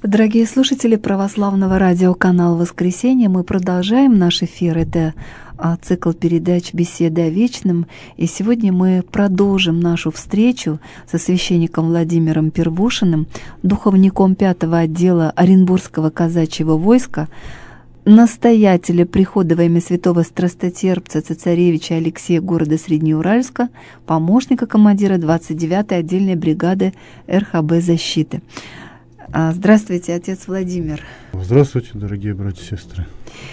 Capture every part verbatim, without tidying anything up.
Дорогие слушатели православного радиоканала «Воскресенье», мы продолжаем наш эфир. Это а, цикл передач «Беседы о вечном». И сегодня мы продолжим нашу встречу со священником Владимиром Первушиным, духовником пятого отдела Оренбургского казачьего войска, настоятеля прихода во имя святого страстотерпца цесаревича Алексея города Среднеуральска, помощника командира двадцать девятой отдельной бригады эр ха бэ «Защиты». Здравствуйте, отец Владимир. Здравствуйте, дорогие братья и сестры.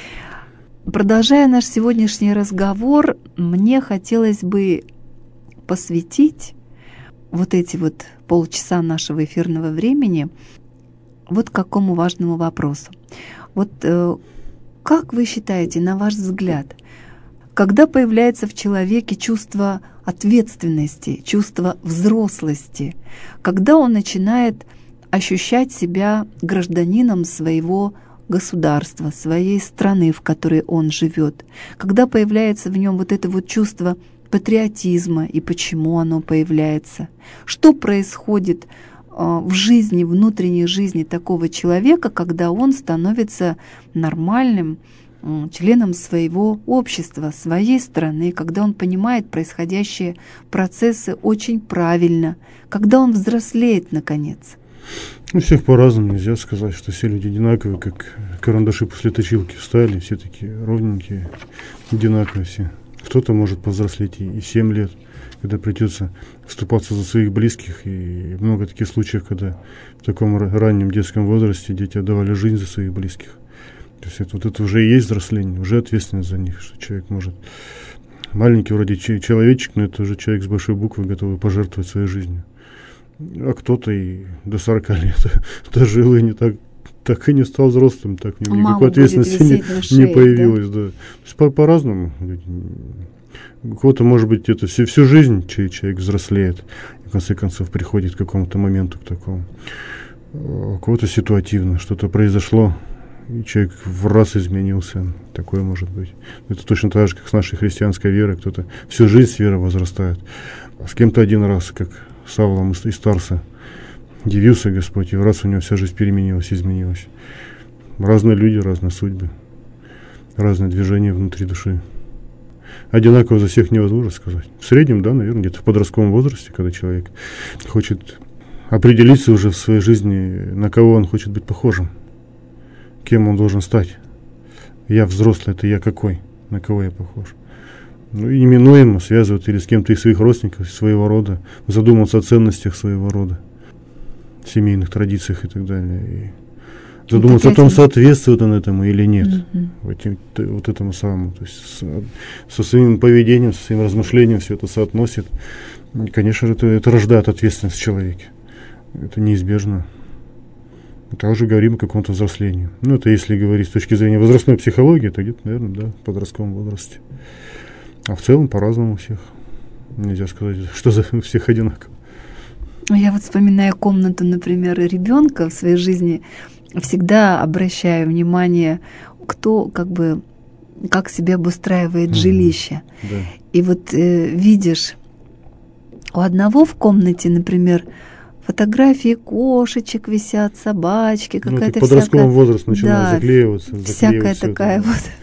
Продолжая наш сегодняшний разговор, мне хотелось бы посвятить вот эти вот полчаса нашего эфирного времени вот к какому важному вопросу. Вот э, как вы считаете, на ваш взгляд, когда появляется в человеке чувство ответственности, чувство взрослости, когда он начинает ощущать себя гражданином своего государства, своей страны, в которой он живет, когда появляется в нем вот это вот чувство патриотизма и почему оно появляется, что происходит в жизни, внутренней жизни такого человека, когда он становится нормальным членом своего общества, своей страны, когда он понимает происходящие процессы очень правильно, когда он взрослеет наконец. У всех по-разному, нельзя сказать, что все люди одинаковые, как карандаши после точилки встали, все такие ровненькие, одинаковые все. Кто-то может повзрослеть и семь лет, когда придется вступаться за своих близких, и много таких случаев, когда в таком раннем детском возрасте дети отдавали жизнь за своих близких. То есть это, вот это уже и есть взросление, уже ответственность за них, что человек может, маленький вроде человечек, но это уже человек с большой буквы, готовый пожертвовать своей жизнью. А кто-то и до сорока лет дожил и не так, так и не стал взрослым, так у него никакой ответственности не, не появилось. Да? Да. То есть по- по-разному. У кого-то, может быть, это всю, всю жизнь человек взрослеет и в конце концов приходит к какому-то моменту к такому. У кого-то ситуативно, что-то произошло, и человек в раз изменился. Такое может быть. Это точно так же, как с нашей христианской верой. Кто-то всю жизнь с верой возрастает, а с кем-то один раз, как Савлом из Тарса, явился Господь, и в раз у него вся жизнь переменилась, изменилась. Разные люди, разные судьбы, разные движения внутри души. Одинаково за всех невозможно сказать. В среднем, да, наверное, где-то в подростковом возрасте, когда человек хочет определиться уже в своей жизни, на кого он хочет быть похожим, кем он должен стать. Я взрослый, это я какой, на кого я похож. Ну, именуемо связывают или с кем-то из своих родственников, своего рода, задуматься о ценностях своего рода, семейных традициях и так далее. И задуматься о том, соответствует он этому или нет, mm-hmm. вот, этим, вот этому самому. То есть с, со своим поведением, со своим размышлением все это соотносит. И, конечно же, это, это рождает ответственность в человеке. Это неизбежно. Это уже говорим о каком-то взрослении. Ну, это если говорить с точки зрения возрастной психологии, это где-то, наверное, да, в подростковом возрасте. А в целом по-разному у всех. Нельзя сказать, что за всех одинаково. Я вот вспоминаю комнату, например, ребенка в своей жизни, всегда обращаю внимание, кто как бы как себе обустраивает mm-hmm. жилище. Да. И вот э, видишь, у одного в комнате, например, фотографии кошечек висят, собачки, какая-то ну, в подростковом всякая... возрасте начинает да, заклеиваться. Всякая такая это, вот...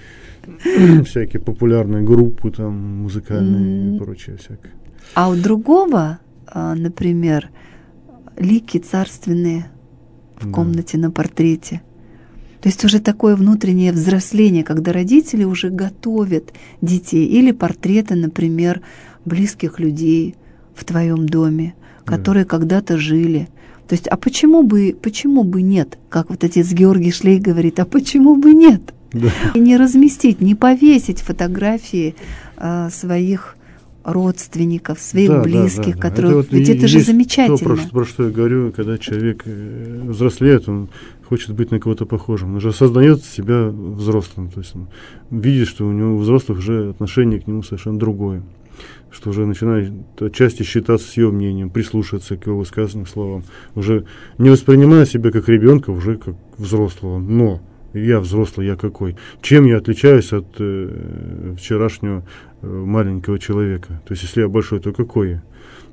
Всякие популярные группы, там, музыкальные mm. и прочее всякое. А у другого, например, лики царственные в да. комнате на портрете. То есть уже такое внутреннее взросление, когда родители уже готовят детей. Или портреты, например, близких людей в твоем доме, которые да. когда-то жили. То есть, а почему бы, почему бы нет? Как вот отец Георгий Шлей говорит, а почему бы нет? Да. И не разместить, не повесить фотографии э, своих родственников, своих да, близких, да, да, которые... Это вот ведь это же замечательно. То, про, про что я говорю, когда человек взрослеет, он хочет быть на кого-то похожим. Он уже осознает себя взрослым. То есть он видит, что у него у взрослых уже отношение к нему совершенно другое. Что уже начинает отчасти считаться с его мнением, прислушиваться к его высказанным словам. Уже не воспринимая себя как ребенка, уже как взрослого. Но я взрослый, я какой? Чем я отличаюсь от э, вчерашнего э, маленького человека? То есть, если я большой, то какой я?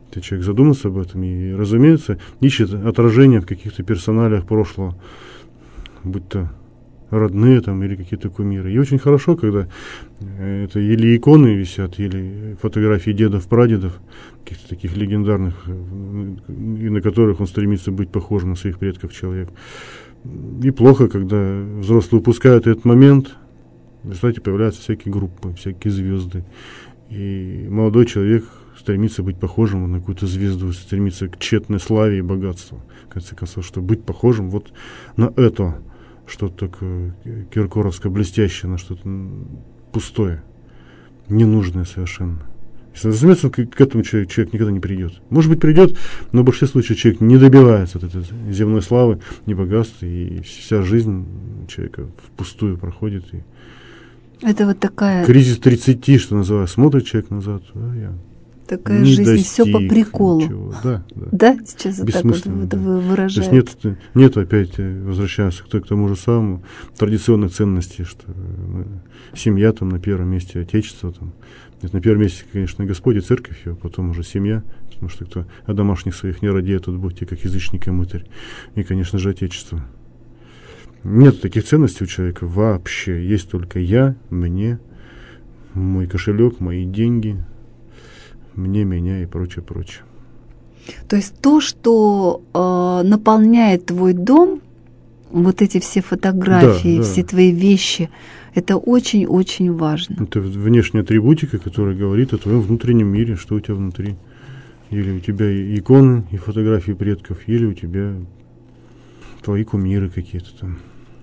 Ты человек задумался об этом и, разумеется, ищет отражение в каких-то персоналиях прошлого, будь то родные там или какие-то кумиры. И очень хорошо, когда это или иконы висят, или фотографии дедов, прадедов, каких-то таких легендарных, и на которых он стремится быть похожим на своих предков человек. И плохо, когда взрослые упускают этот момент, в результате появляются всякие группы, всякие звезды. И молодой человек стремится быть похожим на какую-то звезду, стремится к тщетной славе и богатству. В конце концов, что быть похожим вот на это, что-то такое киркоровское, блестящее, на что-то пустое, ненужное совершенно. Если разумеется, к, к этому человек, человек никогда не придет. Может быть, придет, но в большинстве случаев человек не добивается от этой земной славы, ни богатства, и вся жизнь человека впустую проходит. И это вот такая... Кризис тридцати, что называется, смотрит человек назад, а я такая не жизнь, достиг, все по приколу. Ничего. Да, да. Да, сейчас вот так вот да. выражают. То есть нет, нет опять, возвращаемся к, к тому же самому, традиционных ценностей, что семья там на первом месте, отечество там. Нет, на первом месте, конечно, Господь и церковь, а потом уже семья, потому что кто о домашних своих не радеет, тот будьте как язычник и мытарь. И, конечно же, отечество. Нет таких ценностей у человека вообще. Есть только я, мне, мой кошелек, мои деньги, мне, меня и прочее, прочее. То есть то, что э, наполняет твой дом, вот эти все фотографии, да, все да. твои вещи, это очень-очень важно. Это внешняя атрибутика, которая говорит о твоем внутреннем мире, что у тебя внутри. Или у тебя иконы и фотографии предков, или у тебя твои кумиры какие-то там.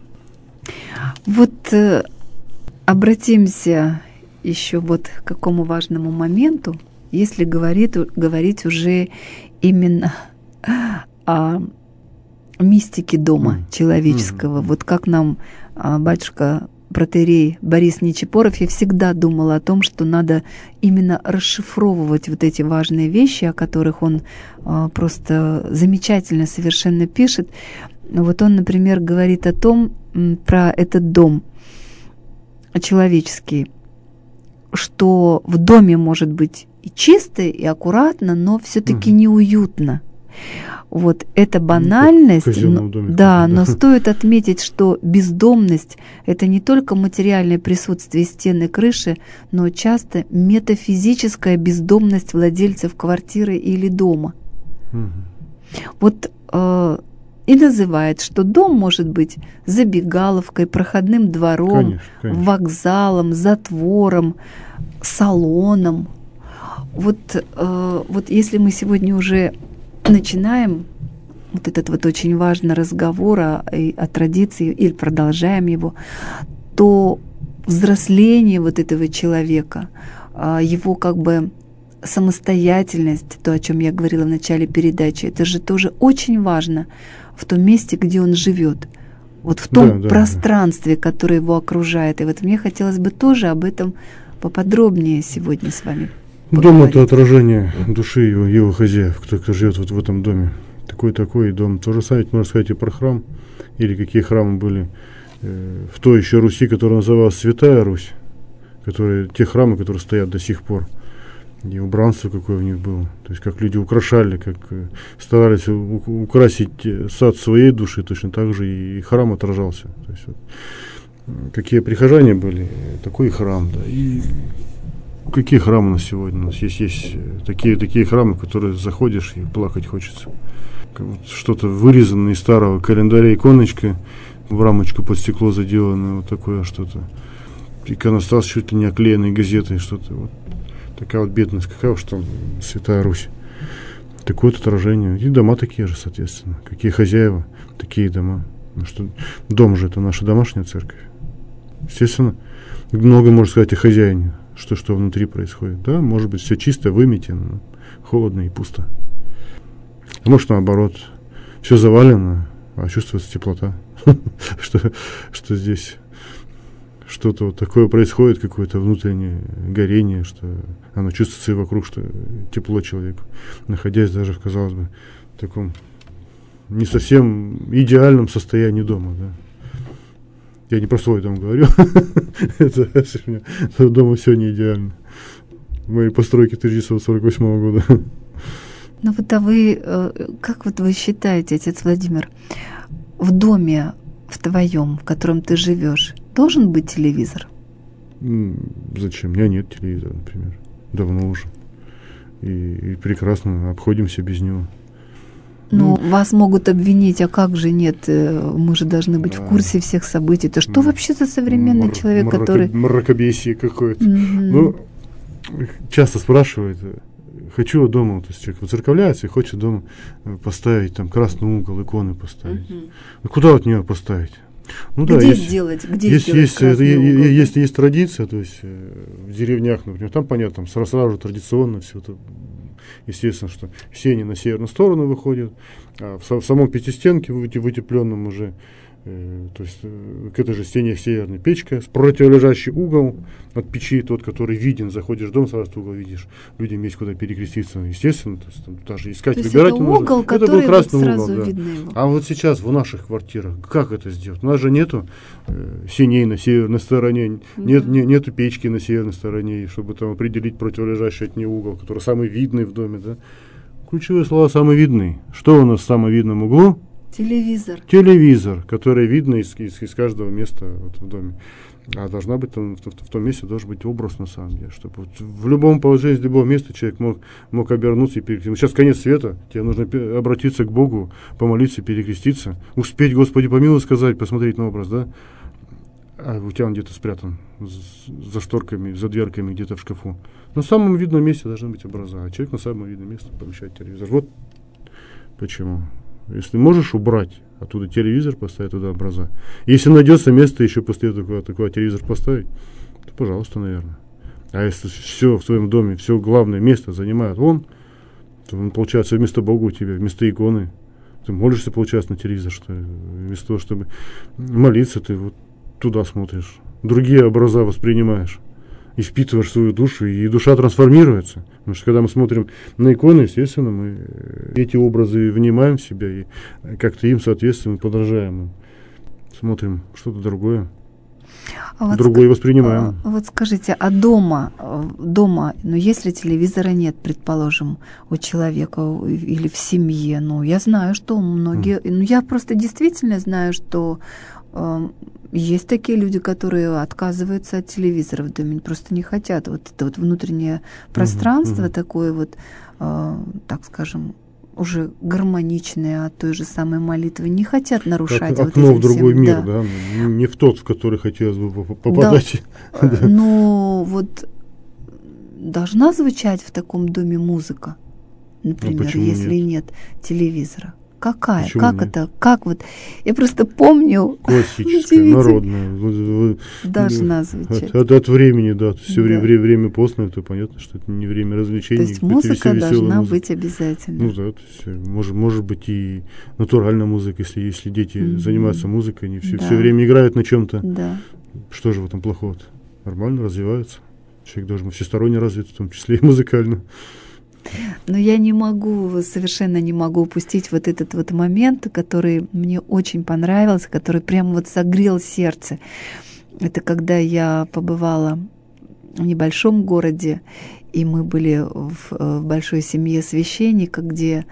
Вот э, обратимся еще вот к какому важному моменту, если говорить, говорить уже именно о мистике дома mm. человеческого. Mm. Вот как нам а, батюшка протоиерей Борис Нечипоров, я всегда думала о том, что надо именно расшифровывать вот эти важные вещи, о которых он а, просто замечательно совершенно пишет. Вот он, например, говорит о том, про этот дом человеческий, что в доме может быть и чисто, и аккуратно, но все-таки угу. неуютно. Вот эта банальность, ну, но, да, но стоит отметить, что бездомность – это не только материальное присутствие стены, крыши, но часто метафизическая бездомность владельцев квартиры или дома. Угу. Вот э, и называет, что дом может быть забегаловкой, проходным двором, конечно, конечно. вокзалом, затвором, салоном. Вот, э, вот если мы сегодня уже начинаем вот этот вот очень важный разговор о, о традиции или продолжаем его, то взросление вот этого человека, его как бы самостоятельность, то, о чем я говорила в начале передачи, это же тоже очень важно в том месте, где он живет, вот в том да, да, пространстве, да. которое его окружает. И вот мне хотелось бы тоже об этом поподробнее сегодня с вами поговорить. Дом – это отражение души его, его хозяев, кто, кто живет вот в этом доме. Такой-такой дом. То же самое можно сказать и про храм, или какие храмы были э, в той еще Руси, которая называлась Святая Русь, которые, те храмы, которые стоят до сих пор. И убранство какое в них было. То есть как люди украшали, как э, старались у, украсить сад своей души, точно так же и храм отражался. То есть, вот, какие прихожане были, такой храм. Да. И какие храмы у нас сегодня? У нас есть, есть такие, такие храмы, в которые заходишь и плакать хочется. Вот что-то вырезанное из старого календаря, иконочка, в рамочку под стекло заделанное, вот такое что-то. Иконостас чуть ли не оклеенной газетой, что-то. Вот. Такая вот бедность, какая уж там Святая Русь. Такое вот отражение. И дома такие же, соответственно. Какие хозяева, такие дома. Потому что дом же это наша домашняя церковь. Естественно, много можно сказать о хозяине, что, что внутри происходит. Да, может быть, все чисто, выметено, холодно и пусто. А может, наоборот, все завалено, а чувствуется теплота. что, что здесь что-то вот такое происходит, какое-то внутреннее горение, что оно чувствуется и вокруг, что тепло человеку, находясь даже, казалось бы, в таком не совсем идеальном состоянии дома. Да. Я не про свой дом говорю. Дома все не идеально. Мои постройки тысяча девятьсот сорок восьмого года. Ну вот а вы, как вот вы считаете, отец Владимир, в доме в твоем, в котором ты живешь, должен быть телевизор? Зачем? У меня нет телевизора, например. Давно уже. И, и прекрасно обходимся без него. Ну, ну, вас могут обвинить, а как же нет, мы же должны быть в курсе всех событий. То что м- вообще за современный мр- человек, мрако- который... Мракобесие какое-то. Mm-hmm. Ну, часто спрашивают, хочу дома, то есть человек выцерковляется и хочет дома поставить там красный угол, иконы поставить. Mm-hmm. Ну, куда от нее поставить? Ну, где да, есть, сделать? Где есть, сделать есть, красный угол? Есть, есть, есть традиция, то есть в деревнях, например, там понятно, там сразу, сразу традиционно все это. Естественно, что все они на северную сторону выходят, а в, в самом пятистенке вытепленном уже, э, то есть э, к этой же стене северной печка, с противолежащий угол от печи, тот, который виден, заходишь в дом, сразу угол видишь, людям есть куда перекреститься, естественно, то есть там даже искать, то выбирать это не угол, нужно. Это был красный вот угол, да. его. А вот сейчас в наших квартирах как это сделать? У нас же нету э, синей на северной стороне, mm-hmm. нет, не, нету печки на северной стороне, чтобы там определить противолежащий от нее угол, который самый видный в доме, да. Ключевые слова самый видный. Что у нас в самом видном углу? Телевизор. Телевизор, который видно из, из, из каждого места вот, в доме. А должна быть там, в, в, в том месте должен быть образ на самом деле, чтобы вот в любом положении, с любого места человек мог, мог обернуться и перекреститься. Сейчас конец света, тебе нужно обратиться к Богу, помолиться, перекреститься, успеть, Господи помилуй, сказать, посмотреть на образ, да? А у тебя он где-то спрятан за шторками, за дверками, где-то в шкафу. На самом видном месте должны быть образа, а человек на самом видном месте помещает телевизор. Вот почему. Если можешь убрать оттуда телевизор, поставить туда образа. Если найдется место еще после этого такой телевизор поставить, то пожалуйста, наверное. А если все в твоем доме, все главное место занимает он, то он, получается, вместо Бога у тебя, вместо иконы. Ты молишься, получается, на телевизор, что ли. Вместо того, чтобы молиться, ты вот туда смотришь. Другие образа воспринимаешь. И впитываешь свою душу, и душа трансформируется. Потому что когда мы смотрим на иконы, естественно, мы эти образы внимаем в себя и как-то им соответствуем, подражаем им. Смотрим что-то другое. А вот другое ск- воспринимаем. А, вот скажите, а дома, дома, ну если телевизора нет, предположим, у человека или в семье, ну я знаю, что многие, mm. ну я просто действительно знаю, что э, есть такие люди, которые отказываются от телевизора в доме, просто не хотят. Вот это вот внутреннее пространство mm-hmm. такое вот, э, так скажем, уже гармоничные от той же самой молитвы, не хотят нарушать. Как окно вот в другой всем. Мир, да. да, не в тот, в который хотелось бы попадать. Да. Да. Но вот должна звучать в таком доме музыка, например, а если нет? нет телевизора. Какая? Почему как нет? Это? Как вот? Я просто помню. Классическая, народная. Должна звучать. От, от, от времени, да. Все да. время, время постное, то понятно, что это не время развлечений. То есть музыка весел, должна музыка. Быть обязательно. Ну да, то есть, может, может быть и натуральная музыка, если, если дети mm-hmm. занимаются музыкой, они все, да. все время играют на чем-то. Да. Что же в этом плохого-то? Нормально развиваются. Человек должен быть всесторонне развит, в том числе и музыкально. Но я не могу, совершенно не могу упустить вот этот вот момент, который мне очень понравился, который прямо вот согрел сердце. Это когда я побывала в небольшом городе, и мы были в, в большой семье священника, где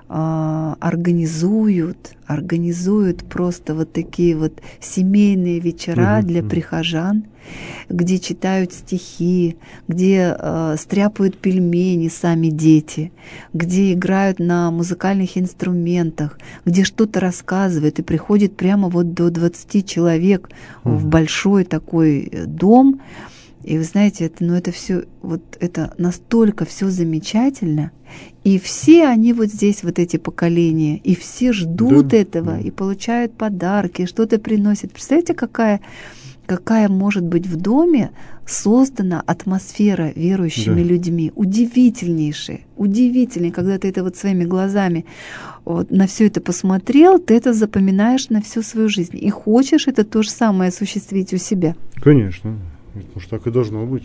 а, организуют, организуют просто вот такие вот семейные вечера угу, для угу. прихожан, где читают стихи, где э, стряпают пельмени сами дети, где играют на музыкальных инструментах, где что-то рассказывают, и приходит прямо вот до двадцати человек mm-hmm. в большой такой дом. И вы знаете, это, ну, это все, вот это настолько все замечательно, и все они вот здесь, вот эти поколения, и все ждут да, этого, да. и получают подарки, что-то приносят. Представляете, какая какая может быть в доме создана атмосфера верующими да. людьми. Удивительнейшая, удивительнее, когда ты это вот своими глазами вот на все это посмотрел, ты это запоминаешь на всю свою жизнь. И хочешь это то же самое осуществить у себя. Конечно, потому что так и должно быть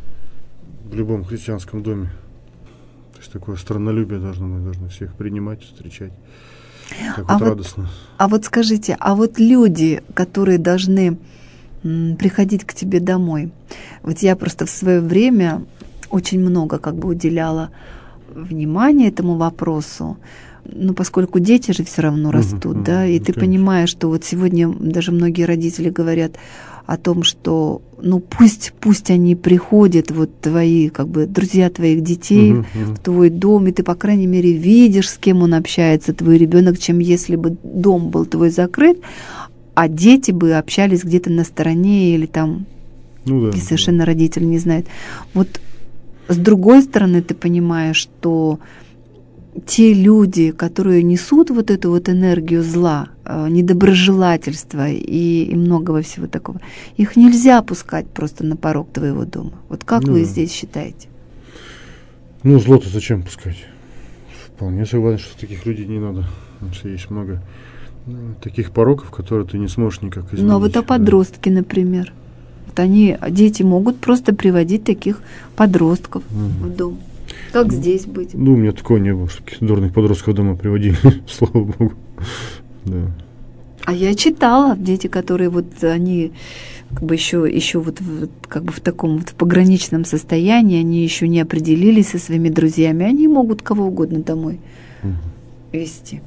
в любом христианском доме. То есть такое страннолюбие должно быть, должно всех принимать, встречать. Так а вот радостно. Вот, а вот скажите, а вот люди, которые должны приходить к тебе домой. Вот я просто в свое время очень много как бы уделяла внимание этому вопросу, ну, поскольку дети же все равно растут, uh-huh, да, и uh-huh, ты конечно. Понимаешь, что вот сегодня даже многие родители говорят о том, что, ну, пусть, пусть они приходят, вот твои, как бы, друзья твоих детей uh-huh, uh-huh. в твой дом, и ты, по крайней мере, видишь, с кем он общается, твой ребенок, чем если бы дом был твой закрыт, а дети бы общались где-то на стороне или там, ну, да, и совершенно да. родители не знают. Вот с другой стороны, ты понимаешь, что те люди, которые несут вот эту вот энергию зла, недоброжелательства и, и многого всего такого, их нельзя пускать просто на порог твоего дома. Вот как ну, вы здесь считаете? Ну, зло-то зачем пускать? Вполне согласен, что таких людей не надо. Потому что есть много таких пороков, которые ты не сможешь никак изменить. Ну, а вот а подростки, да. например. Вот они, дети могут просто приводить таких подростков угу. в дом. Как ну, здесь быть? Ну, у меня такого не было, что каких-то дурных подростков дома приводили, слава богу. Да. А я читала, дети, которые вот они как бы еще, еще вот в, как бы в таком вот в пограничном состоянии, они еще не определились со своими друзьями, они могут кого угодно домой угу. вести.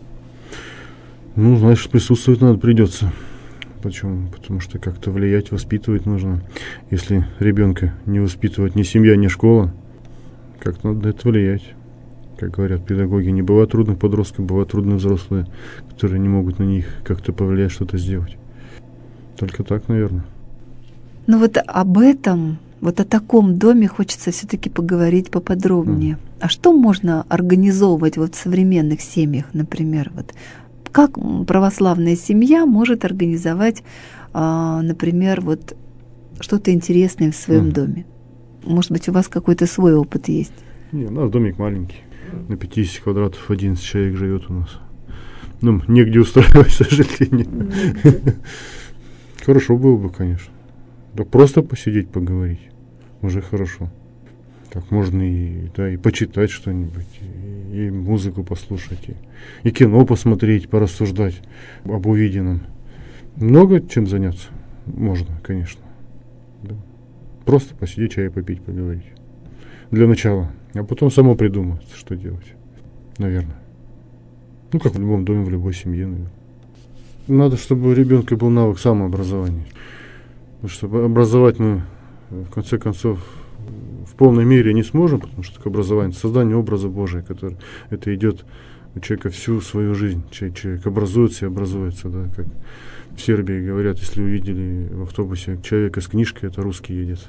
Ну, значит, присутствовать надо придется. Почему? Потому что как-то влиять, воспитывать нужно. Если ребенка не воспитывать ни семья, ни школа, как-то надо это влиять. Как говорят педагоги, не бывает трудных подростков, бывают трудные взрослые, которые не могут на них как-то повлиять, что-то сделать. Только так, наверное. Ну вот об этом, вот о таком доме хочется все-таки поговорить поподробнее. Mm. А что можно организовывать вот в современных семьях, например, вот как православная семья может организовать, например, вот что-то интересное в своем mm. доме? Может быть, у вас какой-то свой опыт есть? Не, у нас домик маленький. На пятьдесят квадратов одиннадцать человек живет у нас. Ну, негде устраивать, к сожалению. Хорошо было бы, конечно. Да просто посидеть, поговорить. Уже хорошо. Так можно и, да, и почитать что-нибудь, и, и музыку послушать, и, и кино посмотреть, порассуждать об увиденном. Много чем заняться можно, конечно. Да. Просто посидеть, чай попить, поговорить. Для начала. А потом само придумать, что делать. Наверное. Ну, как в любом доме, в любой семье, наверное. Надо, чтобы у ребенка был навык самообразования. Потому что образовать мы, в конце концов, в полной мере не сможем, потому что такое образование, создание образа Божия, который это идет у человека всю свою жизнь. Человек, человек образуется и образуется, да, как в Сербии говорят, если увидели в автобусе человека с книжкой, это русский едет.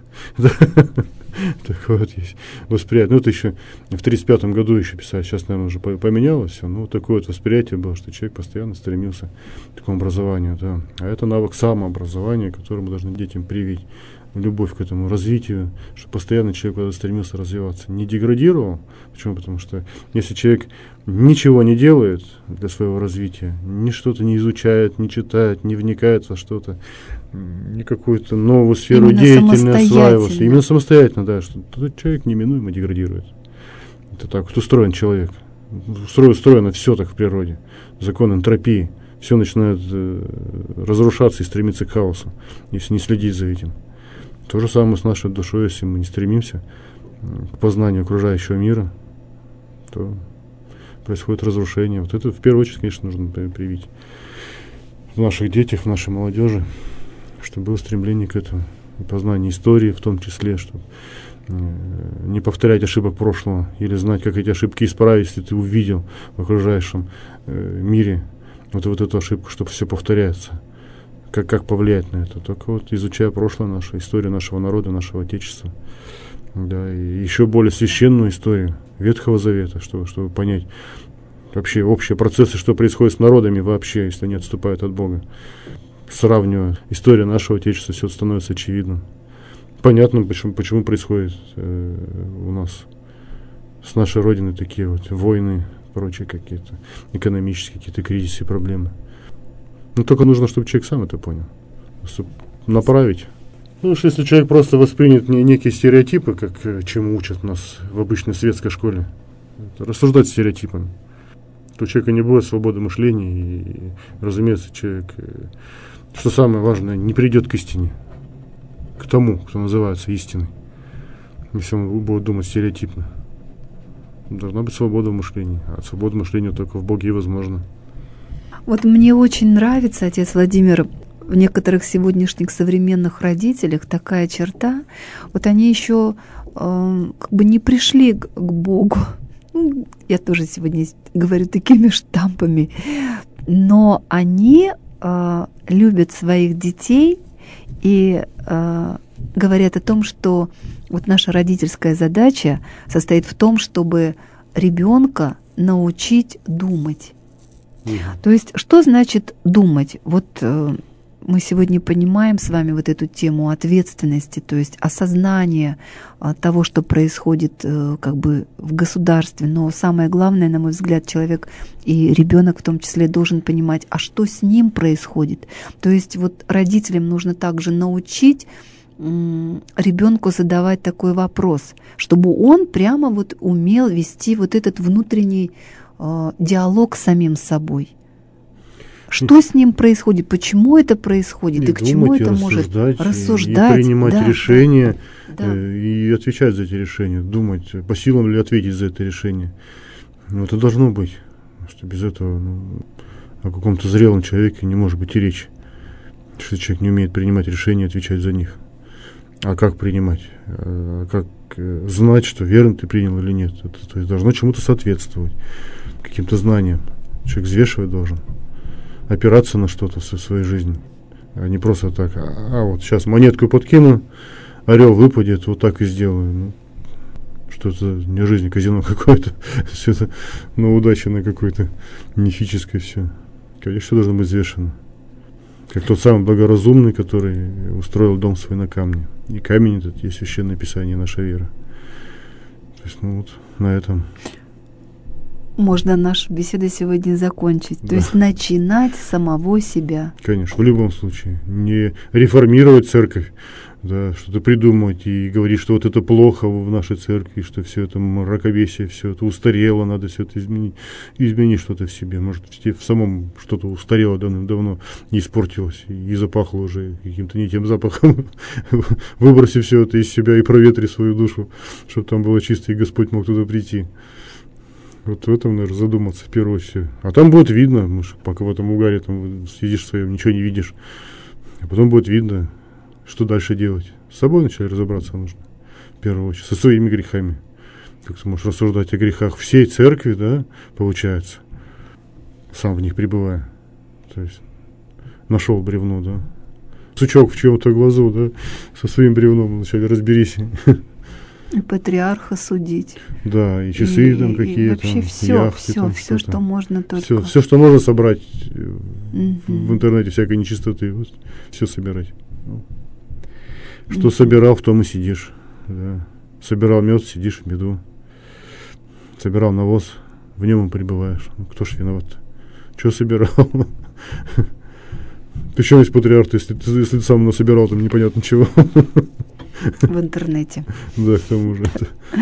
Такое вот есть восприятие. Ну, это еще в тридцать пятом году еще писали, сейчас, наверное, уже поменялось все. Ну, такое вот восприятие было, что человек постоянно стремился к такому образованию, да. А это навык самообразования, который мы должны детям привить. Любовь к этому развитию, чтобы постоянно человек стремился развиваться, не деградировал. Почему? Потому что если человек ничего не делает для своего развития, ни что-то не изучает, не читает, не вникает во что-то, ни какую-то новую сферу именно деятельности осваивается, именно самостоятельно, да, что тот человек неминуемо деградирует. Это так вот устроен человек. Устроено, устроено все так в природе. Закон энтропии. Все начинает э, разрушаться и стремиться к хаосу, если не следить за этим. То же самое с нашей душой, если мы не стремимся к познанию окружающего мира, то происходит разрушение. Вот это в первую очередь, конечно, нужно привить в наших детях, в нашей молодежи, чтобы было стремление к этому. И познание истории в том числе, чтобы не повторять ошибок прошлого или знать, как эти ошибки исправить, если ты увидел в окружающем мире вот, вот эту ошибку, чтобы все повторяется. Как, как повлиять на это? Только вот изучая прошлое наше, историю нашего народа, нашего Отечества. Да, и еще более священную историю Ветхого Завета, чтобы, чтобы понять вообще общие процессы, что происходит с народами вообще, если они отступают от Бога. Сравнивая историю нашего Отечества, все становится очевидным. Понятно, почему, почему происходит э, у нас с нашей Родиной такие вот войны, прочие какие-то экономические какие-то кризисы, проблемы. Но только нужно, чтобы человек сам это понял, чтобы направить. Ну уж если человек просто воспринят не, некие стереотипы, как чему учат нас в обычной светской школе, рассуждать стереотипами, то у человека не будет свободы мышления, и, разумеется, человек, что самое важное, не придет к истине, к тому, кто называется истиной, если он будет думать стереотипно. Должна быть свобода в мышлении. А свобода мышления только в Боге и возможна. Вот мне очень нравится, отец Владимир, в некоторых сегодняшних современных родителях такая черта. Вот они еще э, как бы не пришли к, к Богу. Ну, я тоже сегодня говорю такими штампами. Но они э, любят своих детей и э, говорят о том, что вот наша родительская задача состоит в том, чтобы ребенка научить думать. Mm-hmm. То есть, что значит думать? Вот э, мы сегодня понимаем с вами вот эту тему ответственности, то есть осознание э, того, что происходит э, как бы в государстве. Но самое главное, на мой взгляд, человек и ребенок в том числе должен понимать, а что с ним происходит. То есть вот родителям нужно также научить ребенку задавать такой вопрос, чтобы он прямо вот умел вести вот этот внутренний э, диалог с самим собой. Что с ним происходит, почему это происходит, и, и к чему это может рассуждать, и принимать да, решения, да. Э, и отвечать за эти решения, думать, по силам ли ответить за это решение. Ну, это должно быть, потому что без этого ну, о каком-то зрелом человеке не может быть и речи, что человек не умеет принимать решения и отвечать за них. А как принимать? А как знать, что верно ты принял или нет? Это, то есть должно чему-то соответствовать, каким-то знаниям. Человек взвешивать должен, опираться на что-то в своей жизни, а не просто так. А, а вот сейчас монетку подкину, орел выпадет, вот так и сделаю. Ну, что-то не жизнь, казино какое-то, все это на удаче, на какой-то мифическое все. Конечно, все должно быть взвешено. Как тот самый благоразумный, который устроил дом свой на камне. И камень этот есть священное писание, наша вера. То есть, ну вот, на этом. Можно нашу беседу сегодня закончить. Да. То есть начинать с самого себя. Конечно, в любом случае. Не реформировать церковь, да, что-то придумать и говорить, что вот это плохо в нашей церкви, что все это мракобесие, все это устарело, надо все это изменить. Изменить что-то в себе. Может, в самом что-то устарело давным-давно, не испортилось и запахло уже каким-то не тем запахом. Выброси все это из себя и проветри свою душу, чтобы там было чисто, и Господь мог туда прийти. Вот в этом, наверное, задуматься в первую очередь. А там будет видно, может, пока в этом угаре там сидишь в своем, ничего не видишь. А потом будет видно, что дальше делать. С собой вначале разобраться нужно, в первую очередь, со своими грехами. Как ты можешь рассуждать о грехах всей церкви, да, получается, сам в них пребывая. То есть нашел бревно, да. Сучок в чьем-то глазу, да, со своим бревном вначале разберись. И патриарха судить. Да, и часы и, там какие-то. Вообще все, яхты, все, там, все, что, что можно только. Все, все, что можно собрать mm-hmm. в интернете, всякой нечистоты, вот, все собирать. Что mm-hmm. собирал, в том и сидишь. Да. Собирал мед, сидишь в меду. Собирал навоз, в нем и пребываешь. Ну, кто ж виноват? Что собирал? Ты что есть патриарх, если ты, если ты сам насобирал, там непонятно чего. В интернете. Да, к тому же.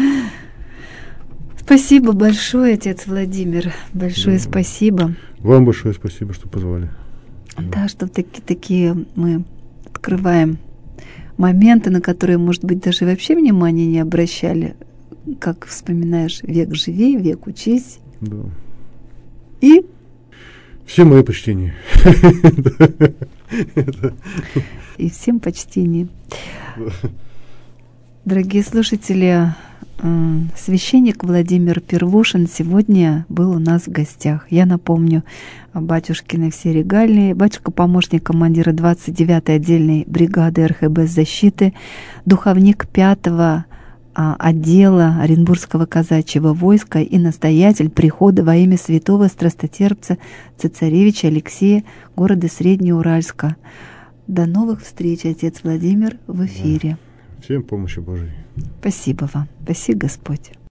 Спасибо большое, отец Владимир. Большое да. спасибо. Вам большое спасибо, что позвали. Да, да что таки, такие мы открываем моменты, на которые, может быть, даже вообще внимания не обращали. Как вспоминаешь, век живи, век учись. Да. И? Все мое почтение. И всем почтение. Дорогие слушатели, священник Владимир Первушин сегодня был у нас в гостях. Я напомню, батюшкины все регалии. Батюшка-помощник командира двадцать девятой отдельной бригады эр ха бэ защиты, духовник пятого отдела Оренбургского казачьего войска и настоятель прихода во имя святого страстотерпца цесаревича Алексея города Среднеуральска. До новых встреч, отец Владимир, в эфире. Да. Всем помощи Божией. Спасибо вам. Спаси Господь.